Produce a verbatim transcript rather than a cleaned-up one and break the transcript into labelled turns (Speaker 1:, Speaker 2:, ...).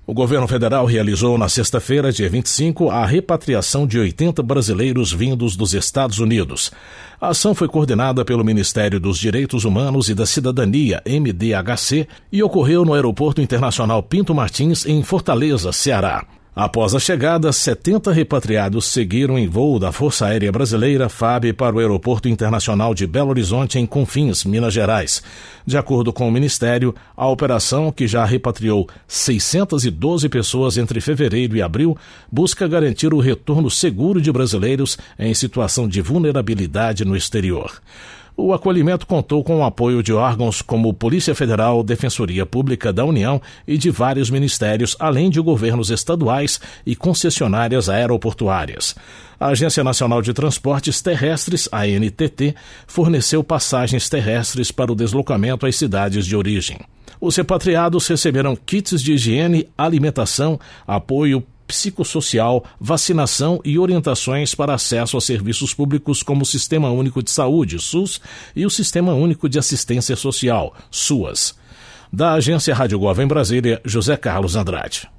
Speaker 1: O governo federal realizou na sexta-feira, dia vinte e cinco, a repatriação de oitenta brasileiros vindos dos Estados Unidos. A ação foi coordenada pelo Ministério dos Direitos Humanos e da Cidadania, M D H C, e ocorreu no Aeroporto Internacional Pinto Martins, em Fortaleza, Ceará. Após a chegada, setenta repatriados seguiram em voo da Força Aérea Brasileira, F A B, para o Aeroporto Internacional de Belo Horizonte, em Confins, Minas Gerais. De acordo com o Ministério, a operação, que já repatriou seiscentas e doze pessoas entre fevereiro e abril, busca garantir o retorno seguro de brasileiros em situação de vulnerabilidade no exterior. O acolhimento contou com o apoio de órgãos como Polícia Federal, Defensoria Pública da União e de vários ministérios, além de governos estaduais e concessionárias aeroportuárias. A Agência Nacional de Transportes Terrestres, a A N T T, forneceu passagens terrestres para o deslocamento às cidades de origem. Os repatriados receberam kits de higiene, alimentação, apoio psicossocial, vacinação e orientações para acesso a serviços públicos como o Sistema Único de Saúde, SUS, e o Sistema Único de Assistência Social, SUAS. Da Agência Rádio Gov em Brasília, José Carlos Andrade.